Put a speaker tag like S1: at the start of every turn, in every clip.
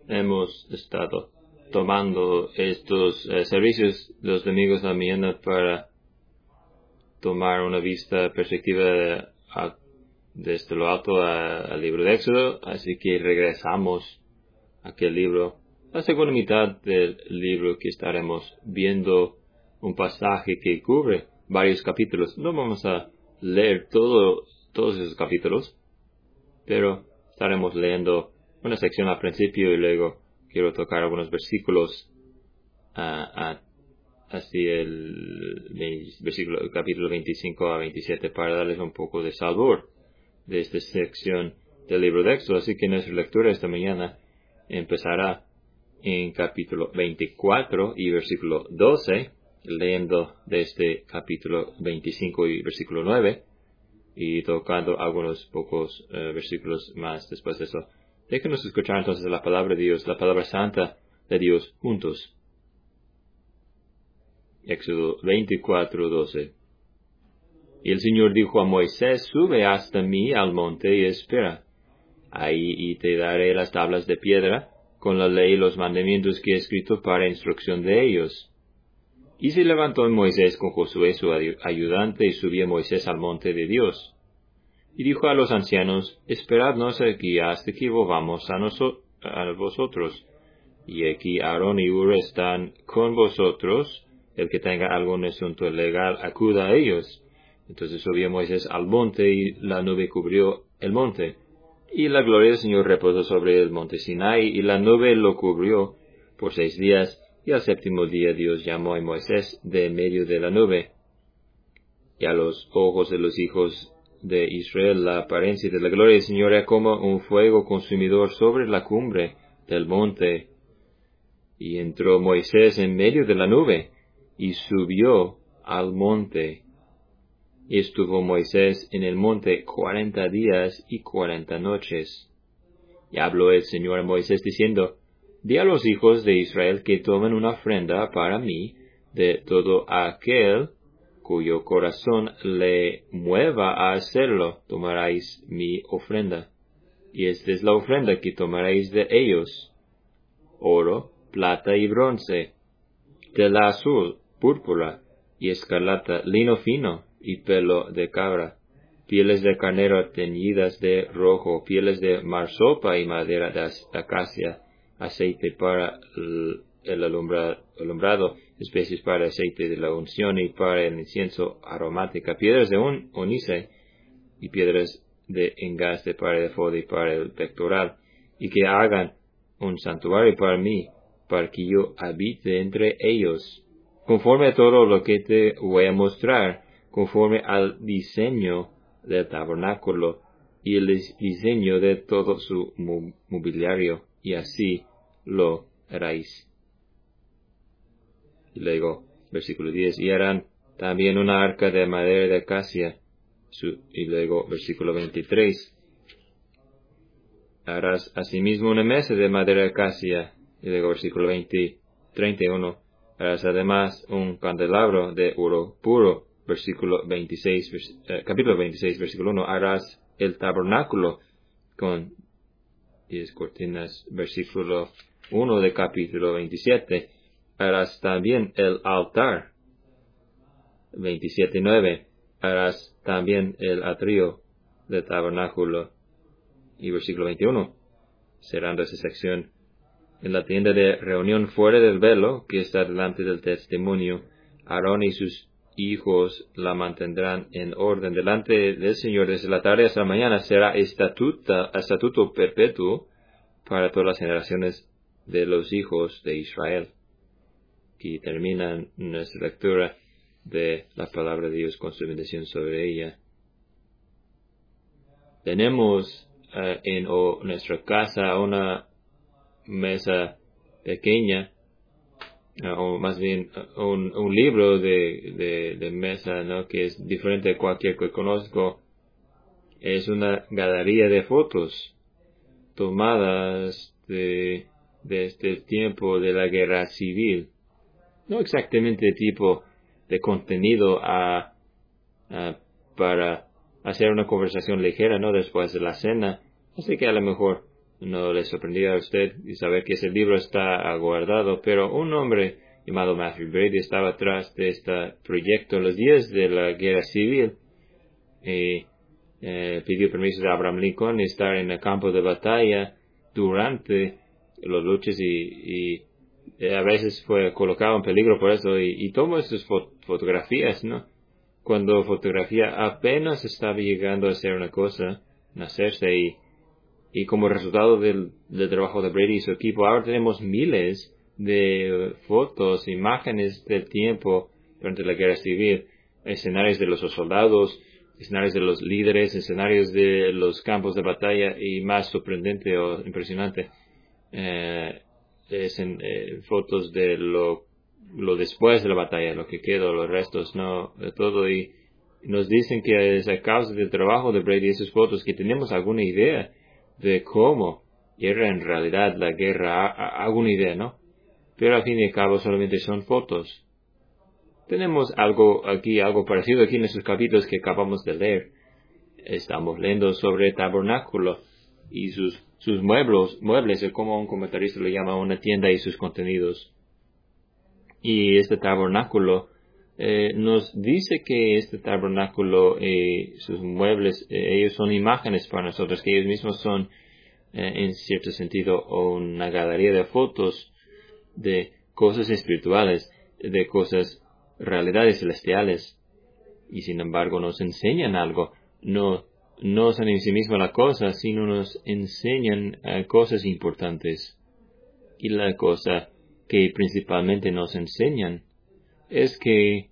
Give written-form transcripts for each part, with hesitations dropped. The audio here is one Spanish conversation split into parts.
S1: hemos estado tomando estos servicios los domingos a la mañana para tomar una vista perspectiva desde lo alto al libro de Éxodo, así que regresamos a aquel libro, la segunda mitad del libro, que estaremos viendo un pasaje que cubre varios capítulos. No vamos a leer todos esos capítulos, pero estaremos leyendo una sección al principio y luego quiero tocar algunos versículos así el capítulo 25 a 27 para darles un poco de sabor de esta sección del libro de Éxodo. Así que nuestra lectura esta mañana empezará en capítulo 24 y versículo 12, leyendo desde capítulo 25 y versículo 9 y tocando algunos pocos versículos más después de eso. Déjenos escuchar entonces la palabra de Dios, la palabra santa de Dios juntos. Éxodo 24:12. Y el Señor dijo a Moisés: sube hasta mí al monte y espera ahí, y te daré las tablas de piedra con la ley y los mandamientos que he escrito para instrucción de ellos. Y se levantó Moisés con Josué su ayudante, y subió Moisés al monte de Dios. Y dijo a los ancianos: esperadnos aquí hasta que volvamos a vosotros. Y aquí Aarón y Hur están con vosotros. El que tenga algún asunto legal, acuda a ellos. Entonces subió Moisés al monte, y la nube cubrió el monte. Y la gloria del Señor reposó sobre el monte Sinai, y la nube lo cubrió por 6 días. Y al séptimo día Dios llamó a Moisés de en medio de la nube. Y a los ojos de los hijos de Israel la apariencia de la gloria del Señor era como un fuego consumidor sobre la cumbre del monte. Y entró Moisés en medio de la nube, y subió al monte. Y estuvo Moisés en el monte 40 días y 40 noches. Y habló el Señor a Moisés diciendo: di a los hijos de Israel que tomen una ofrenda para mí de todo aquel cuyo corazón le mueva a hacerlo. Tomaréis mi ofrenda. Y esta es la ofrenda que tomaréis de ellos: oro, plata y bronce, tela azul, púrpura y escarlata, lino fino y pelo de cabra, pieles de carnero teñidas de rojo, pieles de marsopa y madera de acacia, aceite para el alumbrado, especies para aceite de la unción y para el incienso aromática, piedras de onice y piedras de engaste para el efod y para el pectoral, y que hagan un santuario para mí, para que yo habite entre ellos, conforme a todo lo que te voy a mostrar, conforme al diseño del tabernáculo y el diseño de todo su mobiliario, y así lo haréis. Y luego, versículo 10, y harán también una arca de madera de acacia. Y luego, versículo 23, harás asimismo una mesa de madera de acacia. Y luego, versículo 31, harás además un candelabro de oro puro. Versículo 26, capítulo 26, versículo 1, harás el tabernáculo con 10 cortinas. Versículo 1 de capítulo 27, harás también el altar. 27:9, harás también el atrio del tabernáculo. Y versículo 21, cerrando esa sección, en la tienda de reunión fuera del velo, que está delante del testimonio, Aarón y sus hijos la mantendrán en orden delante del Señor desde la tarde hasta la mañana. Será estatuto perpetuo para todas las generaciones de los hijos de Israel. Y termina nuestra lectura de la palabra de Dios con su bendición sobre ella. Tenemos en nuestra casa una mesa pequeña, o más bien un libro de mesa, ¿no?, que es diferente a cualquier que conozco. Es una galería de fotos tomadas de este tiempo de la guerra civil. No exactamente tipo de contenido para hacer una conversación ligera, ¿no?, después de la cena. Así que a lo mejor no le sorprendía a usted y saber que ese libro está guardado, pero un hombre llamado Matthew Brady estaba atrás de este proyecto en los días de la guerra civil y pidió permiso de Abraham Lincoln de estar en el campo de batalla durante los luchas y a veces fue colocado en peligro por eso y tomó estas fotografías, ¿no? Cuando fotografía apenas estaba llegando a ser una cosa, nacerse y como resultado del trabajo de Brady y su equipo, ahora tenemos miles de fotos, imágenes del tiempo durante la guerra civil, escenarios de los soldados, escenarios de los líderes, escenarios de los campos de batalla y más sorprendente o impresionante, fotos de lo después de la batalla, lo que quedó, los restos, no, de todo. Y nos dicen que es a causa del trabajo de Brady y esas fotos que tenemos alguna idea de cómo era en realidad la guerra, alguna idea, ¿no? Pero al fin y al cabo solamente son fotos. Tenemos algo parecido aquí en estos capítulos que acabamos de leer. Estamos leyendo sobre el tabernáculo y sus muebles, o como un comentarista lo llama, una tienda y sus contenidos. Y este tabernáculo nos dice que este tabernáculo, sus muebles, ellos son imágenes para nosotros, que ellos mismos son, en cierto sentido, una galería de fotos de cosas espirituales, de cosas, realidades celestiales. Y sin embargo nos enseñan algo. No son en sí misma la cosa, sino nos enseñan cosas importantes. Y la cosa que principalmente nos enseñan es que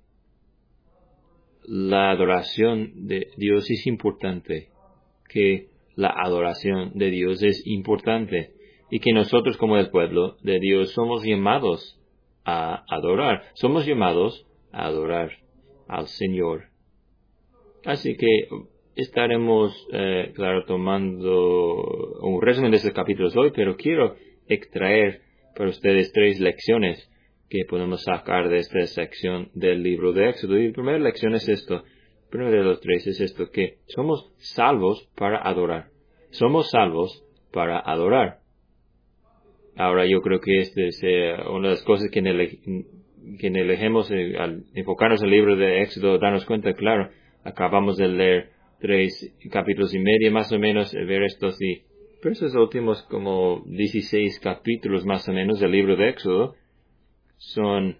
S1: la adoración de Dios es importante, que la adoración de Dios es importante y que nosotros como el pueblo de Dios somos llamados a adorar, somos llamados a adorar al Señor. Así que estaremos, tomando un resumen de estos capítulos hoy, pero quiero extraer para ustedes 3 lecciones que podemos sacar de esta sección del libro de Éxodo. Y la primera lección es esto, primero de los 3 es esto, que somos salvos para adorar. Somos salvos para adorar. Ahora yo creo que este es una de las cosas que elegimos al enfocarnos en el libro de Éxodo, darnos cuenta, claro, acabamos de leer 3 capítulos y medio más o menos, ver estos pero esos últimos como 16 capítulos más o menos del libro de Éxodo son,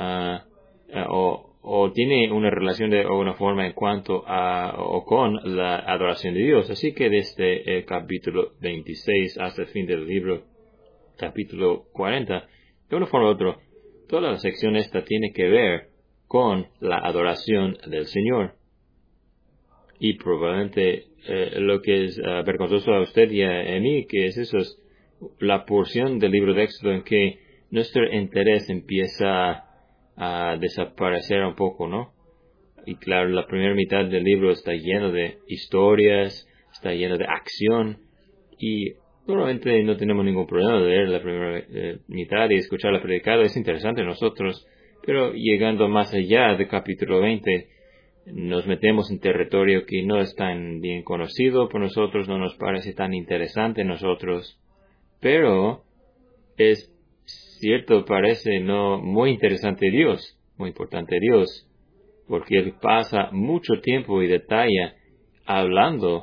S1: o tiene una relación o una forma en cuanto o con la adoración de Dios. Así que desde el capítulo 26 hasta el fin del libro, capítulo 40, de una forma u otra, toda la sección esta tiene que ver con la adoración del Señor. Y probablemente lo que es vergonzoso a usted y a mí, que es eso, es la porción del libro de Éxodo en que nuestro interés empieza a desaparecer un poco, ¿no? Y claro, la primera mitad del libro está lleno de historias, está lleno de acción, y normalmente no tenemos ningún problema de leer la primera mitad y escuchar la predicada, es interesante a nosotros, pero llegando más allá del capítulo 20, nos metemos en territorio que no es tan bien conocido por nosotros, no nos parece tan interesante a nosotros, pero es cierto, parece no muy interesante Dios, muy importante Dios, porque Él pasa mucho tiempo y detalla hablando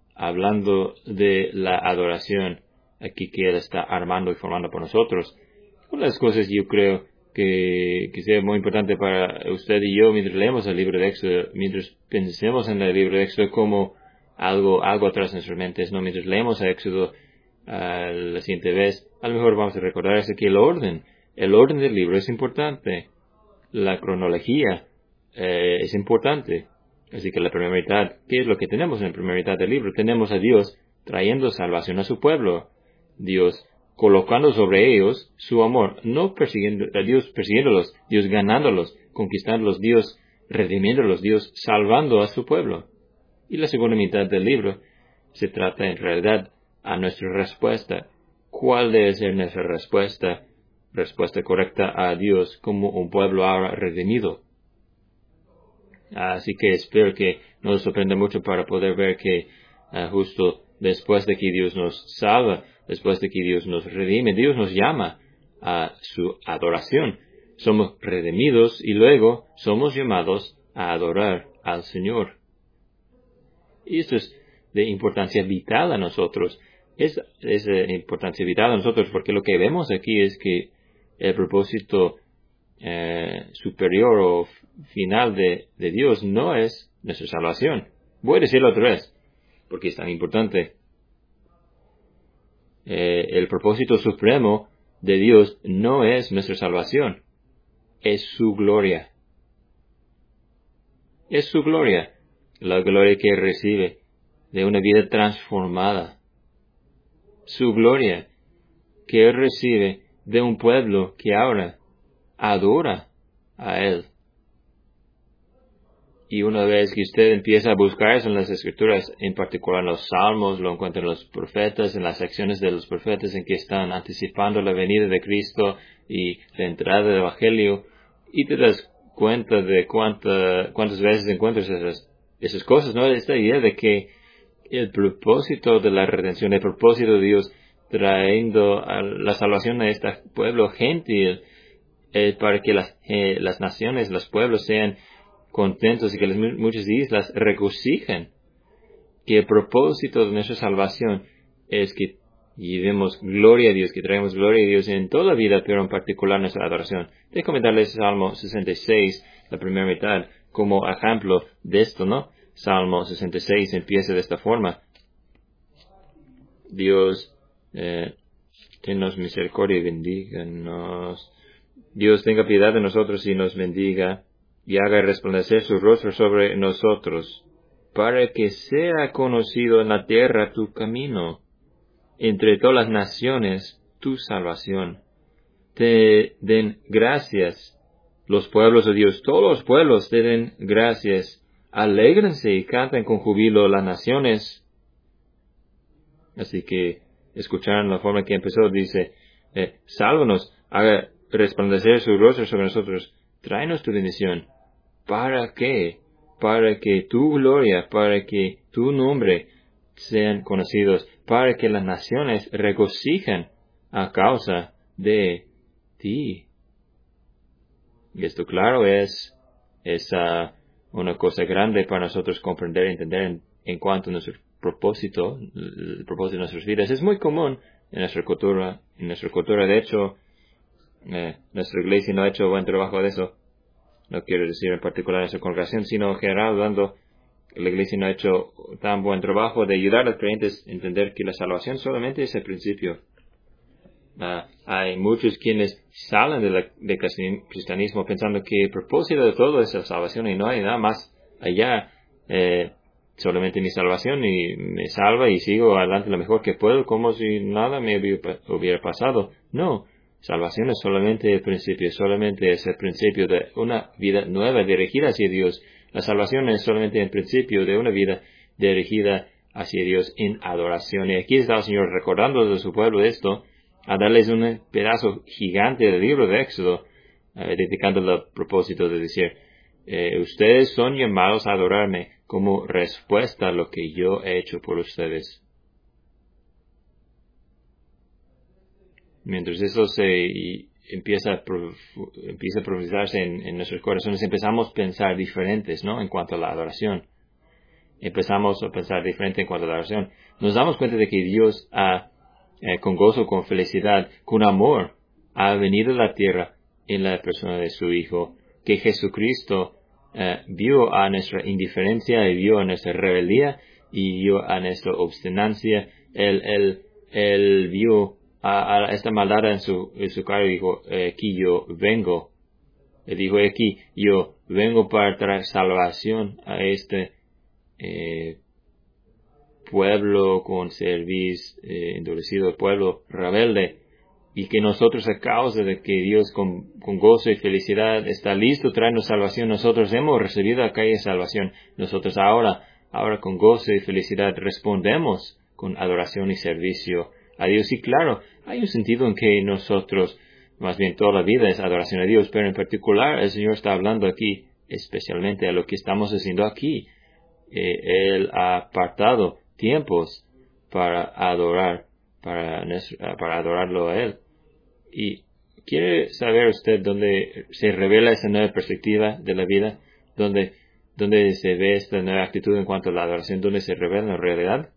S1: de la adoración aquí que Él está armando y formando por nosotros. Una de las cosas yo creo que sea muy importante para usted y yo mientras leemos el libro de Éxodo, mientras pensemos en el libro de Éxodo como algo atrás de nuestras mentes, no mientras leemos a Éxodo la siguiente vez, a lo mejor vamos a recordar que el orden del libro es importante, la cronología es importante. Así que la primera mitad, ¿qué es lo que tenemos en la primera mitad del libro? Tenemos a Dios trayendo salvación a su pueblo, Dios colocando sobre ellos su amor, no a Dios persiguiéndolos, Dios ganándolos, conquistándolos, Dios redimiéndolos, Dios salvando a su pueblo. Y la segunda mitad del libro se trata en realidad a nuestra respuesta. ¿Cuál debe ser nuestra respuesta correcta a Dios como un pueblo ahora redimido? Así que espero que nos sorprenda mucho para poder ver que justo después de que Dios nos salva, después de que Dios nos redime, Dios nos llama a su adoración. Somos redimidos y luego somos llamados a adorar al Señor. Y esto es de importancia vital a nosotros. Es de importancia vital a nosotros porque lo que vemos aquí es que el propósito superior o final de Dios no es nuestra salvación. Voy a decirlo otra vez, porque es tan importante. El propósito supremo de Dios no es nuestra salvación, es su gloria. Es su gloria, la gloria que recibe de una vida transformada. Su gloria que Él recibe de un pueblo que ahora adora a Él. Y una vez que usted empieza a buscar eso en las Escrituras, en particular en los Salmos, lo encuentra en los profetas, en las secciones de los profetas en que están anticipando la venida de Cristo y la entrada del Evangelio, y te das cuenta de cuántas veces encuentras esas cosas, ¿no? Esta idea de que el propósito de la redención, el propósito de Dios trayendo a la salvación a este pueblo gentil, para que las naciones, los pueblos sean contentos y que muchas islas regocijen, que el propósito de nuestra salvación es que llevemos gloria a Dios, que traemos gloria a Dios en toda vida, pero en particular nuestra adoración. Déjame comentarles Salmo 66, la primera mitad, como ejemplo de esto, ¿no? Salmo 66 empieza de esta forma. Dios, tennos misericordia y bendíganos. Dios tenga piedad de nosotros y nos bendiga, y haga resplandecer su rostro sobre nosotros, para que sea conocido en la tierra tu camino, entre todas las naciones tu salvación. Te den gracias los pueblos de Dios, todos los pueblos te den gracias, alégrense y canten con júbilo las naciones. Así que escucharon la forma que empezó, dice, sálvanos, haga resplandecer su rostro sobre nosotros, tráenos tu bendición. ¿Para qué? Para que tu gloria, para que tu nombre sean conocidos, para que las naciones regocijen a causa de ti. Y esto, claro, es una cosa grande para nosotros comprender y entender en cuanto a nuestro propósito, el propósito de nuestras vidas. Es muy común en nuestra cultura. De hecho, nuestra iglesia no ha hecho buen trabajo de eso. No quiero decir en particular nuestra congregación, sino en general hablando, la iglesia no ha hecho tan buen trabajo de ayudar a los creyentes a entender que la salvación solamente es el principio. Hay muchos quienes salen del cristianismo pensando que el propósito de todo es la salvación y no hay nada más allá. Solamente mi salvación y me salva y sigo adelante lo mejor que puedo como si nada me hubiera pasado. No. Salvación es solamente el principio, solamente es el principio de una vida nueva dirigida hacia Dios. La salvación es solamente el principio de una vida dirigida hacia Dios en adoración. Y aquí está el Señor recordando de su pueblo esto, a darles un pedazo gigante del libro de Éxodo, dedicando el propósito de decir, ustedes son llamados a adorarme como respuesta a lo que yo he hecho por ustedes. Mientras eso empieza a profundizarse en nuestros corazones, empezamos a pensar diferentes, ¿no? En cuanto a la adoración. Empezamos a pensar diferente en cuanto a la adoración. Nos damos cuenta de que Dios con gozo, con felicidad, con amor, ha venido a la tierra en la persona de su Hijo, que Jesucristo vio a nuestra indiferencia y vio a nuestra rebeldía y vio a nuestra obstinacia. Él vio a esta maldad en su cara y dijo, aquí yo vengo. Él dijo, aquí yo vengo para traer salvación a este pueblo con cerviz endurecido, pueblo rebelde, y que nosotros, a causa de que Dios con gozo y felicidad está listo traernos salvación, nosotros hemos recibido aquella salvación. Nosotros ahora con gozo y felicidad respondemos con adoración y servicio a Dios. Y claro, hay un sentido en que nosotros, más bien toda la vida es adoración a Dios, pero en particular el Señor está hablando aquí especialmente a lo que estamos haciendo aquí. Él ha apartado tiempos para adorarlo a Él. Y ¿quiere saber usted dónde se revela esa nueva perspectiva de la vida? ¿Dónde se ve esta nueva actitud en cuanto a la adoración? ¿Dónde se revela en realidad?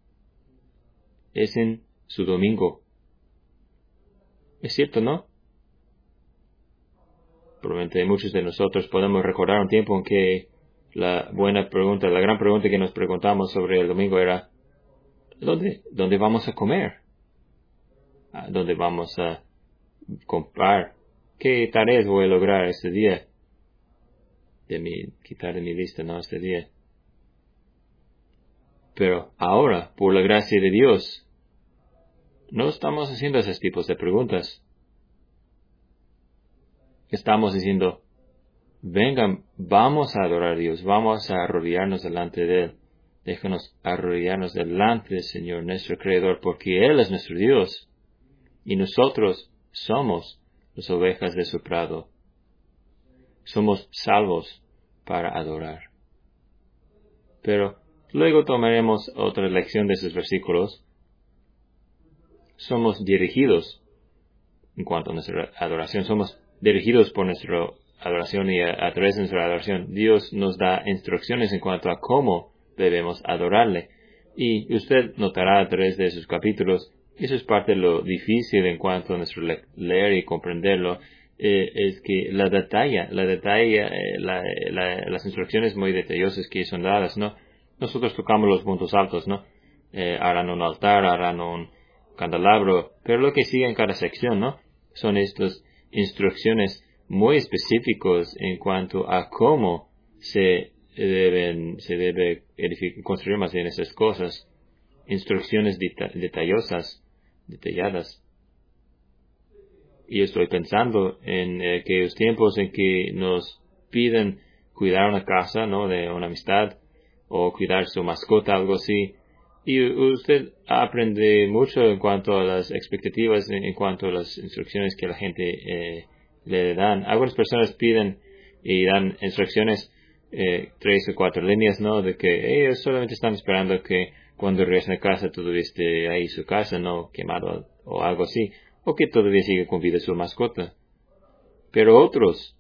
S1: Es en su domingo. Es cierto, ¿no? Probablemente muchos de nosotros podemos recordar un tiempo en que la gran pregunta que nos preguntamos sobre el domingo era, ¿dónde vamos a comer? ¿Dónde vamos a comprar? ¿Qué tareas voy a lograr este día? Quitar de mi lista, ¿no? Este día. Pero ahora, por la gracia de Dios, no estamos haciendo esos tipos de preguntas. Estamos diciendo, vengan, vamos a adorar a Dios, vamos a arrodillarnos delante de Él. Déjanos arrodillarnos delante del Señor, nuestro Creador, porque Él es nuestro Dios. Y nosotros somos las ovejas de su prado. Somos salvos para adorar. Pero luego tomaremos otra lección de esos versículos. Somos dirigidos, en cuanto a nuestra adoración, somos dirigidos por nuestra adoración, y a través de nuestra adoración Dios nos da instrucciones en cuanto a cómo debemos adorarle. Y usted notará a través de esos capítulos, eso es parte de lo difícil en cuanto a nuestro leer y comprenderlo, es que las instrucciones muy detallosas que son dadas, ¿no? Nosotros tocamos los puntos altos, ¿no? Harán un altar, harán un candelabro, pero lo que sigue en cada sección, ¿no? Son estas instrucciones muy específicos en cuanto a cómo se debe construir más bien esas cosas. Instrucciones detalladas. Y estoy pensando en aquellos tiempos en que nos piden cuidar una casa, ¿no? De una amistad, o cuidar su mascota, algo así. Y usted aprende mucho en cuanto a las expectativas, en cuanto a las instrucciones que la gente le dan. Algunas personas piden y dan instrucciones, 3 o 4 líneas, ¿no? De que ellos solamente están esperando que cuando regresen a casa todavía esté ahí su casa, ¿no? Quemado o algo así. O que todavía siga con vida su mascota. Pero otros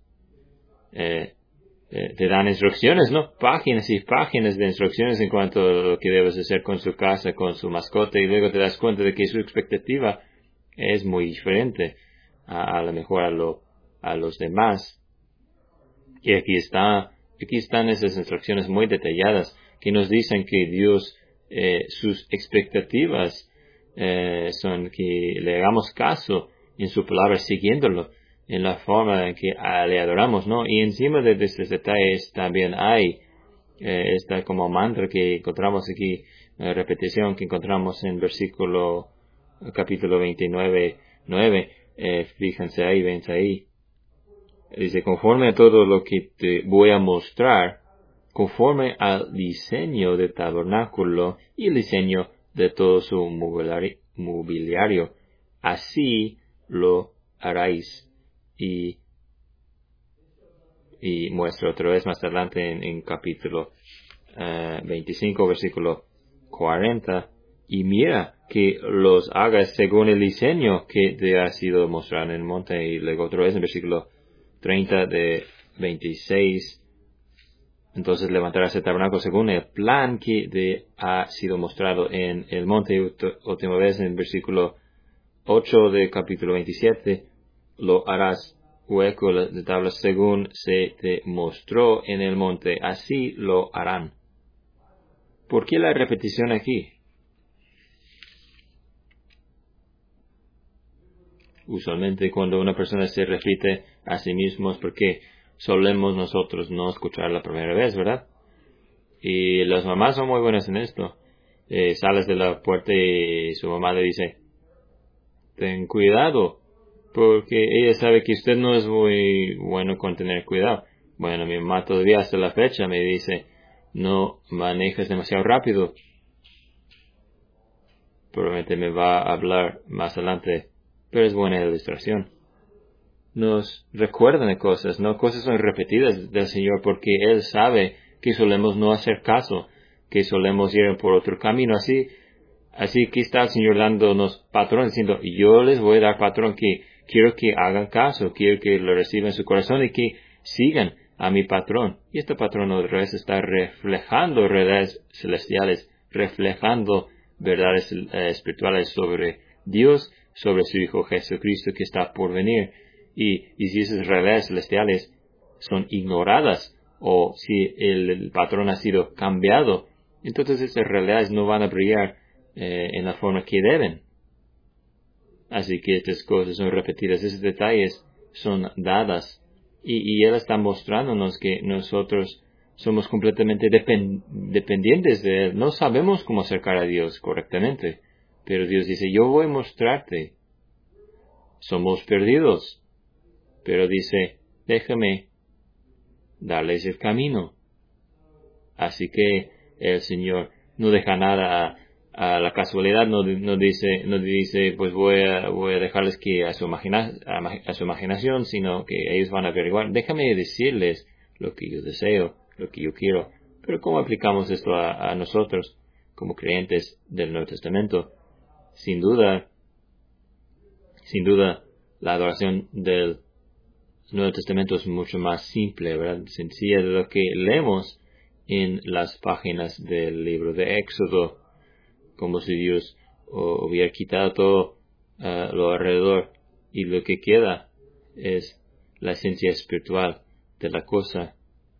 S1: te dan instrucciones, ¿no? Páginas y páginas de instrucciones en cuanto a lo que debes hacer con su casa, con su mascota, y luego te das cuenta de que su expectativa es muy diferente a lo mejor a los demás. Y aquí están esas instrucciones muy detalladas que nos dicen que Dios, sus expectativas son que le hagamos caso en su palabra, siguiéndolo en la forma en que le adoramos, ¿no? Y encima de estos detalles también hay esta como mantra que encontramos aquí, repetición que encontramos en capítulo 29, 9. Fíjense ahí, vense ahí. Dice, conforme a todo lo que te voy a mostrar, conforme al diseño del tabernáculo y el diseño de todo su mobiliario, así lo haráis. Y muestra otra vez más adelante en capítulo 25, versículo 40, y mira que los hagas según el diseño que te ha sido mostrado en el monte. Y luego otra vez en versículo 30 de 26, entonces levantarás el tabernáculo según el plan que te ha sido mostrado en el monte. Y última vez en versículo 8 de capítulo 27, lo harás hueco de tablas según se te mostró en el monte, así lo harán. ¿Por qué la repetición aquí? Usualmente cuando una persona se repite a sí mismo es porque solemos nosotros no escuchar la primera vez, ¿verdad? Y las mamás son muy buenas en esto. Sales de la puerta y su mamá le dice, ten cuidado, porque ella sabe que usted no es muy bueno con tener cuidado. Bueno, mi mamá todavía hasta la fecha me dice, no manejes demasiado rápido. Probablemente me va a hablar más adelante, pero es buena ilustración. Nos recuerdan de cosas, ¿no? Cosas son repetidas del Señor porque Él sabe que solemos no hacer caso, que solemos ir por otro camino. Así Así que está el Señor dándonos patrón, diciendo, yo les voy a dar patrón que quiero que hagan caso, quiero que lo reciban en su corazón y que sigan a mi patrón. Y este patrón otra vez está reflejando realidades celestiales, reflejando verdades espirituales sobre Dios, sobre su Hijo Jesucristo que está por venir. Y si esas realidades celestiales son ignoradas o si el patrón ha sido cambiado, entonces esas realidades no van a brillar en la forma que deben. Así que estas cosas son repetidas, esos detalles son dadas. Y Él está mostrándonos que nosotros somos completamente dependientes de Él. No sabemos cómo acercar a Dios correctamente. Pero Dios dice, yo voy a mostrarte. Somos perdidos. Pero dice, déjame darles el camino. Así que el Señor no deja nada a la casualidad, no dice, pues voy a dejarles que a su imaginación, sino que ellos van a averiguar. Déjame decirles lo que yo deseo, lo que yo quiero. Pero ¿cómo aplicamos esto a nosotros como creyentes del Nuevo Testamento? Sin duda, la adoración del Nuevo Testamento es mucho más simple, ¿verdad? Sencilla de lo que leemos en las páginas del libro de Éxodo, como si Dios hubiera quitado todo lo alrededor y lo que queda es la esencia espiritual de la cosa.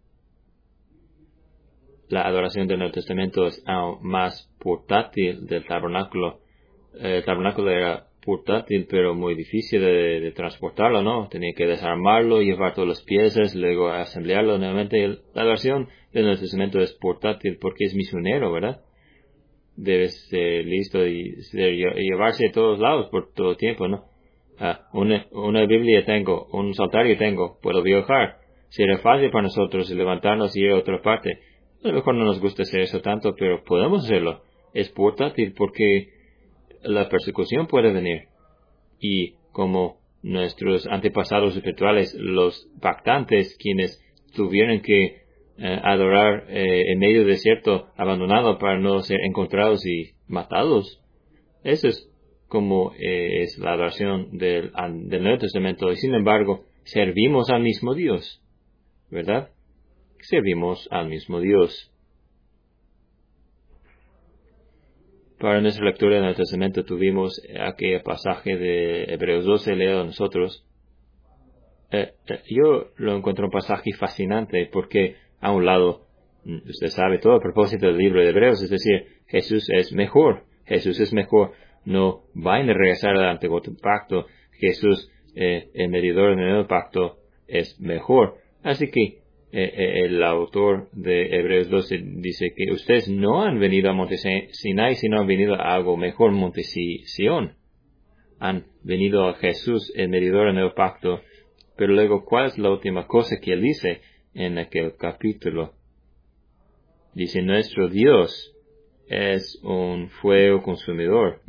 S1: La adoración del Nuevo Testamento es aún más portátil del tabernáculo. El tabernáculo era portátil, pero muy difícil de transportarlo, ¿no? Tenía que desarmarlo, llevar todas las piezas, luego asamblearlo nuevamente. La adoración del Nuevo Testamento es portátil porque es misionero, ¿verdad? Debes listo y llevarse a todos lados por todo el tiempo, ¿no? Una Biblia tengo, un saltario tengo, puedo viajar. Sería fácil para nosotros levantarnos y ir a otra parte. A lo mejor no nos gusta hacer eso tanto, pero podemos hacerlo. Es portátil porque la persecución puede venir. Y como nuestros antepasados espirituales, los pactantes, quienes tuvieron que adorar en medio del desierto abandonado para no ser encontrados y matados. Eso es como es la adoración del Nuevo Testamento. Y sin embargo, servimos al mismo Dios, ¿verdad? Servimos al mismo Dios. Para nuestra lectura del Nuevo Testamento tuvimos aquel pasaje de Hebreos 12 leído a nosotros. Yo lo encuentro un pasaje fascinante porque, a un lado, usted sabe todo el propósito del libro de Hebreos, es decir, Jesús es mejor. Jesús es mejor. No vayan a regresar al antiguo pacto. Jesús, el mediador del nuevo pacto, es mejor. Así que el autor de Hebreos 12 dice que ustedes no han venido a Monte Sinai, sino han venido a algo mejor, Monte Sión. Han venido a Jesús, el mediador del nuevo pacto. Pero luego, ¿cuál es la última cosa que él dice en aquel capítulo? Dice, nuestro Dios es un fuego consumidor.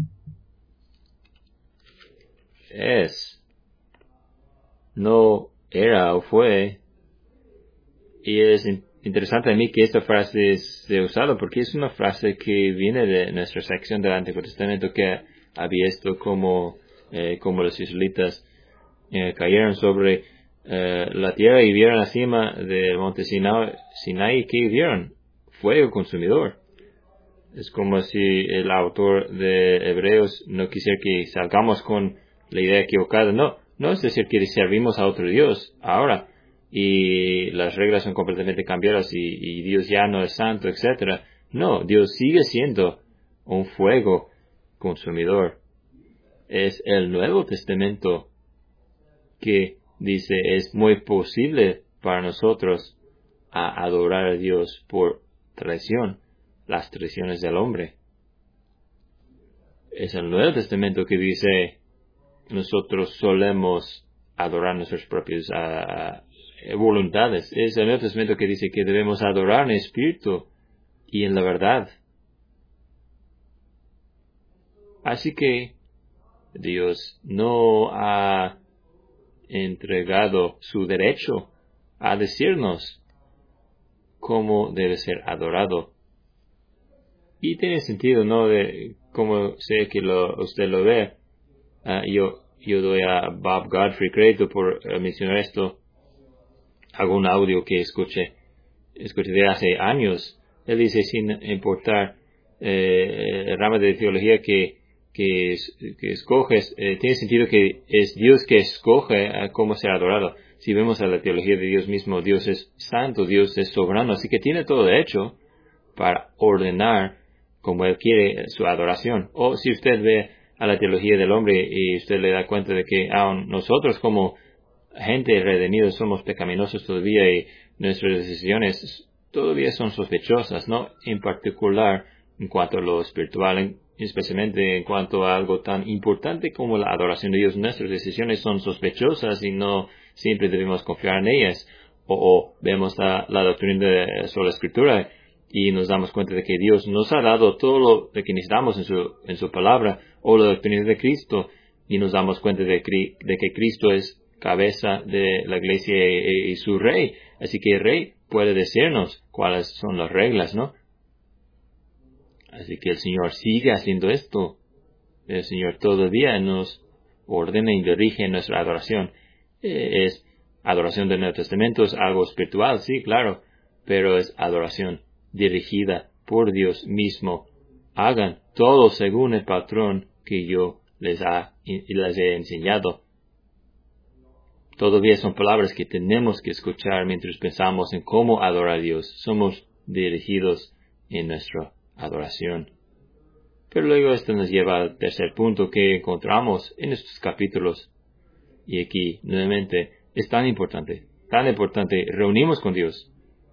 S1: No era o fue. Y es interesante a mí que esta frase sea usada porque es una frase que viene de nuestra sección del Antiguo Testamento que había esto como los israelitas cayeron sobre la tierra y vieron encima del monte Sinai que vieron fuego consumidor. Es como si el autor de Hebreos no quisiera que salgamos con la idea equivocada. No es decir que servimos a otro Dios ahora y las reglas son completamente cambiadas y Dios ya no es santo, etcétera. No, Dios sigue siendo un fuego consumidor. Es el Nuevo Testamento que dice es muy posible para nosotros adorar a Dios por traición, las traiciones del hombre. Es el Nuevo Testamento que dice nosotros solemos adorar nuestras propias voluntades. Es el Nuevo Testamento que dice que debemos adorar en espíritu y en la verdad. Así que Dios no ha entregado su derecho a decirnos cómo debe ser adorado. Y tiene sentido, ¿no? De cómo sé que usted lo ve. Yo doy a Bob Godfrey crédito por mencionar esto. Hago un audio que escuché de hace años. Él dice, sin importar el rama de teología que escoges, tiene sentido que es Dios que escoge cómo ser adorado. Si vemos a la teología de Dios mismo, Dios es santo, Dios es soberano, así que tiene todo hecho para ordenar como Él quiere su adoración. O si usted ve a la teología del hombre y usted le da cuenta de que aun nosotros como gente redimida somos pecaminosos todavía y nuestras decisiones todavía son sospechosas, ¿no? En particular en cuanto a lo espiritual, especialmente en cuanto a algo tan importante como la adoración de Dios. Nuestras decisiones son sospechosas y no siempre debemos confiar en ellas. O vemos la doctrina sobre la Escritura y nos damos cuenta de que Dios nos ha dado todo lo que necesitamos en su palabra, o la doctrina de Cristo, y nos damos cuenta de que Cristo es cabeza de la iglesia y su rey. Así que el rey puede decirnos cuáles son las reglas, ¿no? Así que el Señor sigue haciendo esto. El Señor todavía nos ordena y dirige nuestra adoración. Es adoración del Nuevo Testamento, es algo espiritual, sí, claro, pero es adoración dirigida por Dios mismo. Hagan todo según el patrón que yo les he enseñado. Todavía son palabras que tenemos que escuchar mientras pensamos en cómo adorar a Dios. Somos dirigidos en nuestra adoración. Pero luego esto nos lleva al tercer punto que encontramos en estos capítulos. Y aquí, nuevamente, es tan importante, reunimos con Dios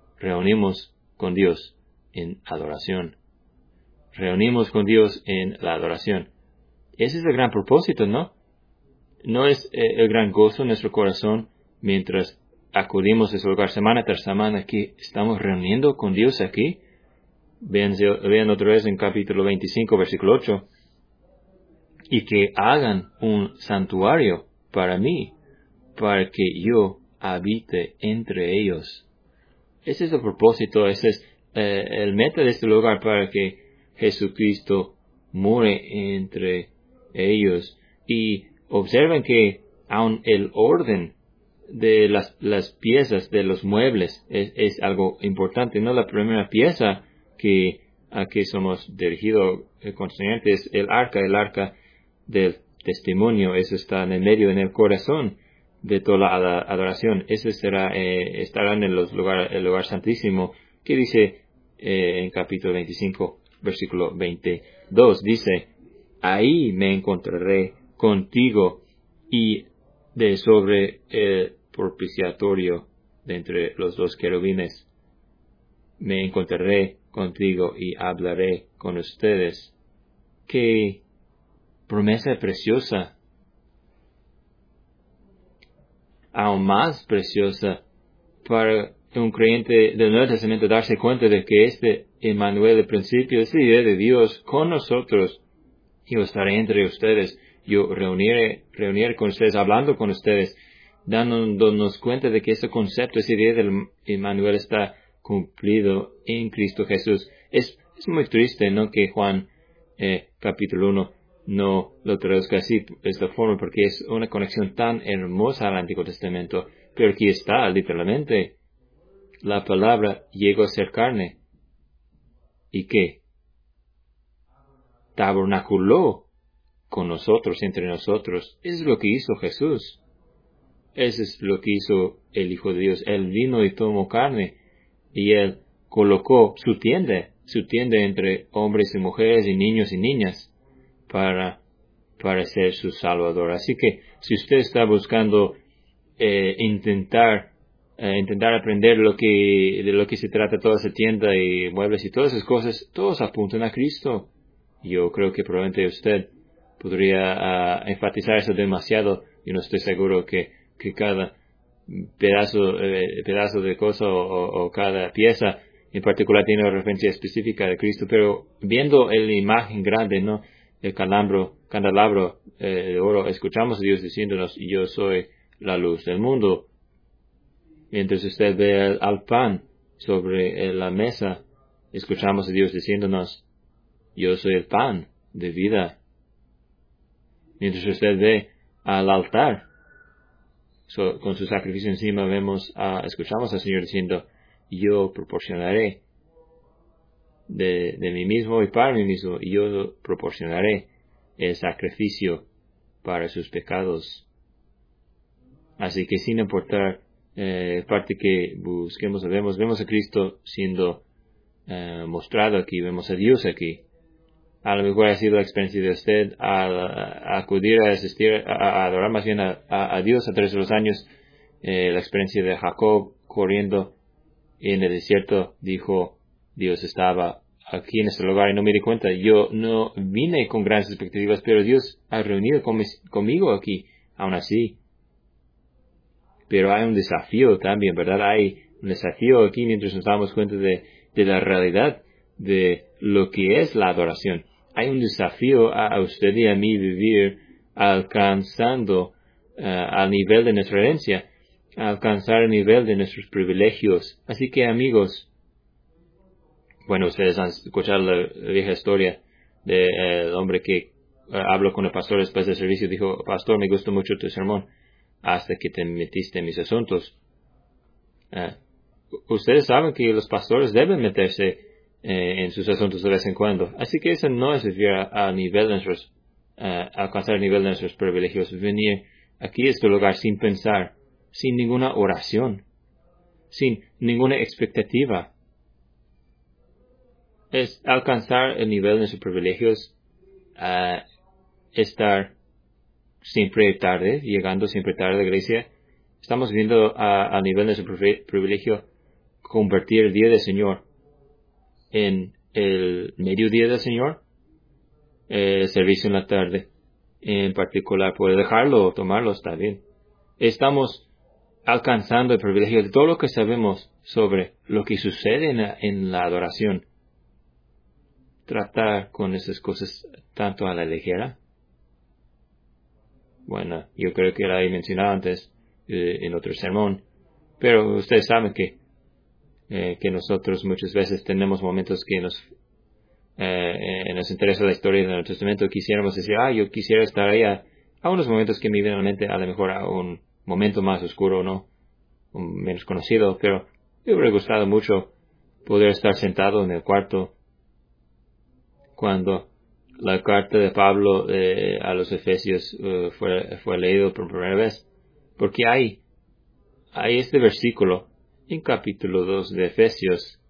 S1: en adoración. Reunimos con Dios en la adoración. Ese es el gran propósito, ¿no? ¿No es el gran gozo en nuestro corazón mientras acudimos a ese lugar semana tras semana que estamos reuniendo con Dios aquí? Vean otra vez en capítulo 25, versículo 8. Y que hagan un santuario para mí, para que yo habite entre ellos. Ese es el propósito, ese es el meta de este lugar, para que Jesucristo more entre ellos. Y observen que aun el orden de las piezas de los muebles es algo importante. No la primera pieza a que somos dirigidos constantemente es el arca del testimonio. Eso está en el medio, en el corazón de toda la adoración. Ese estará en el lugar santísimo, que dice en capítulo 25, versículo 22, dice, ahí me encontraré contigo y de sobre el propiciatorio de entre los dos querubines. Me encontraré contigo y hablaré con ustedes. ¡Qué promesa preciosa! Aún más preciosa para un creyente del Nuevo Testamento darse cuenta de que este Emmanuel, el principio, es la idea de Dios con nosotros. Yo estaré entre ustedes. Yo reuniré con ustedes, hablando con ustedes, dándonos cuenta de que ese concepto, esa idea del Emmanuel está cumplido en Cristo Jesús. Es muy triste, ¿no?, que Juan capítulo 1 no lo traduzca así, de esta forma, porque es una conexión tan hermosa al Antiguo Testamento. Pero aquí está, literalmente, la palabra llegó a ser carne. ¿Y qué? Tabernaculó con nosotros, entre nosotros. Eso es lo que hizo Jesús. Eso es lo que hizo el Hijo de Dios. Él vino y tomó carne, y Él colocó su tienda entre hombres y mujeres y niños y niñas para ser su Salvador. Así que si usted está buscando intentar aprender de lo que se trata toda esa tienda y muebles y todas esas cosas, todos apuntan a Cristo. Yo creo que probablemente usted podría enfatizar eso demasiado. Yo no estoy seguro que cada pedazo de cosa o cada pieza en particular tiene una referencia específica de Cristo, pero viendo la imagen grande, ¿no?, el candelabro de oro, escuchamos a Dios diciéndonos, yo soy la luz del mundo. Mientras usted ve al pan sobre la mesa, escuchamos a Dios diciéndonos, yo soy el pan de vida. Mientras usted ve al altar, con su sacrificio encima, escuchamos al Señor diciendo, yo proporcionaré de mí mismo y para mí mismo, y yo proporcionaré el sacrificio para sus pecados. Así que sin importar parte que busquemos, vemos a Cristo siendo mostrado aquí, vemos a Dios aquí. A lo mejor ha sido la experiencia de usted a acudir a asistir, a adorar más bien a Dios a través de los años. La experiencia de Jacob corriendo en el desierto, dijo, Dios estaba aquí en este lugar y no me di cuenta. Yo no vine con grandes expectativas, pero Dios ha reunido conmigo aquí, aún así. Pero hay un desafío también, ¿verdad? Hay un desafío aquí mientras nos damos cuenta de la realidad de lo que es la adoración. Hay un desafío a usted y a mí vivir alcanzando al nivel de nuestra herencia, alcanzar el nivel de nuestros privilegios. Así que, amigos, bueno, ustedes han escuchado la vieja historia del hombre que habló con el pastor después del servicio. Dijo, pastor, me gustó mucho tu sermón hasta que te metiste en mis asuntos. Ustedes saben que los pastores deben meterse en sus asuntos de vez en cuando. Así que eso no es vivir al nivel de nuestros, alcanzar el nivel de nuestros privilegios. Venir aquí a este lugar sin pensar, sin ninguna oración, sin ninguna expectativa. Es alcanzar el nivel de nuestros privilegios, estar siempre tarde, llegando siempre tarde a la iglesia. Estamos viendo a nivel de nuestro privilegio convertir el día del Señor en el mediodía del Señor, el servicio en la tarde. En particular, puede dejarlo o tomarlo, está bien. Estamos alcanzando el privilegio de todo lo que sabemos sobre lo que sucede en la adoración. Tratar con esas cosas tanto a la ligera. Bueno, yo creo que la he mencionado antes en otro sermón, pero ustedes saben que nosotros muchas veces tenemos momentos que nos interesa la historia del Nuevo Testamento. Quisiéramos decir, yo quisiera estar ahí a unos momentos que me vienen a la mente, a lo mejor a un momento más oscuro, ¿no? Menos conocido, pero me hubiera gustado mucho poder estar sentado en el cuarto cuando la carta de Pablo a los Efesios fue leído por primera vez, porque hay este versículo en capítulo 2 de Efesios.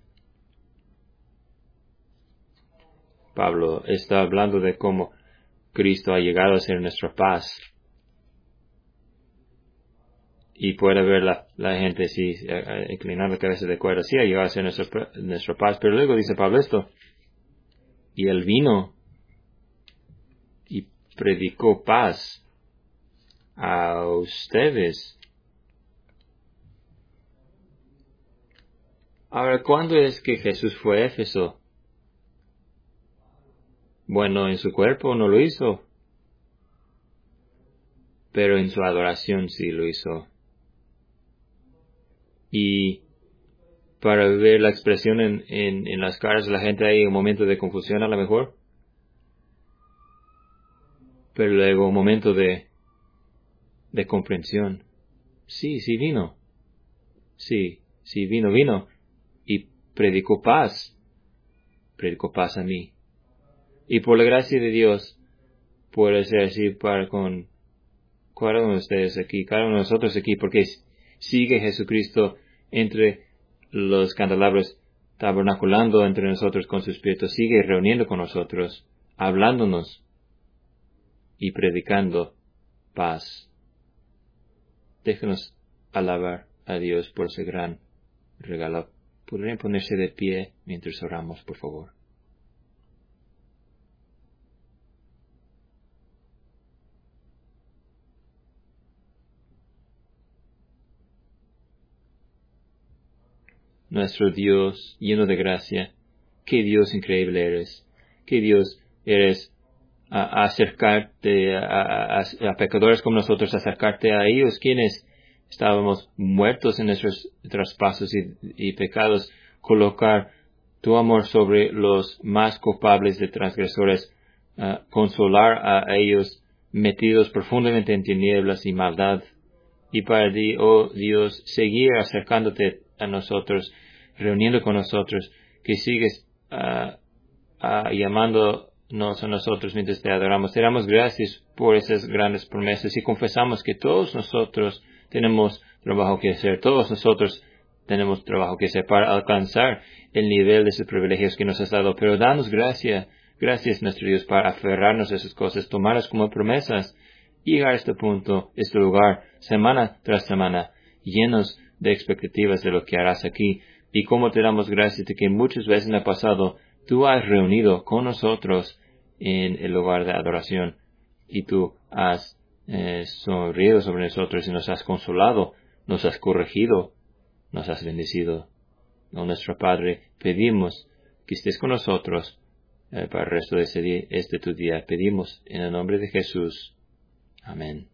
S1: Pablo está hablando de cómo Cristo ha llegado a ser nuestra paz. Y puede ver la gente inclinando la cabeza de acuerdo. Sí, ha llegado a ser nuestra paz. Pero luego dice Pablo esto. Y él vino y predicó paz a ustedes. Ahora, ¿cuándo es que Jesús fue a Éfeso? Bueno, en su cuerpo no lo hizo, pero en su adoración sí lo hizo. Y para ver la expresión en las caras de la gente hay un momento de confusión a lo mejor, pero luego un momento de comprensión. Sí vino. Sí vino. Y predicó paz a mí. Y por la gracia de Dios, puede ser así con cada uno de ustedes aquí, cada uno de nosotros aquí, porque sigue Jesucristo entre los candelabros, tabernaculando entre nosotros con su Espíritu, sigue reuniendo con nosotros, hablándonos y predicando paz. Déjenos alabar a Dios por ese gran regalo. ¿Podrían ponerse de pie mientras oramos, por favor? Nuestro Dios, lleno de gracia, qué Dios increíble eres, qué Dios eres a acercarte a pecadores como nosotros, acercarte a ellos quienes estábamos muertos en nuestros traspasos y pecados, colocar tu amor sobre los más culpables de transgresores, consolar a ellos metidos profundamente en tinieblas y maldad. Y para ti, oh Dios, seguir acercándote a nosotros, reuniendo con nosotros, que sigues llamándonos a nosotros mientras te adoramos. Te damos gracias por esas grandes promesas y confesamos que todos nosotros tenemos trabajo que hacer. Todos nosotros tenemos trabajo que hacer para alcanzar el nivel de esos privilegios que nos has dado. Pero danos gracias, nuestro Dios, para aferrarnos a esas cosas, tomarlas como promesas, y llegar a este punto, este lugar, semana tras semana, llenos de expectativas de lo que harás aquí. Y como te damos gracias de que muchas veces en el pasado tú has reunido con nosotros en el lugar de adoración, y tú has sonrido sobre nosotros y nos has consolado, nos has corregido, nos has bendecido. Oh, nuestro Padre, pedimos que estés con nosotros para el resto de este tu día. Pedimos en el nombre de Jesús. Amén.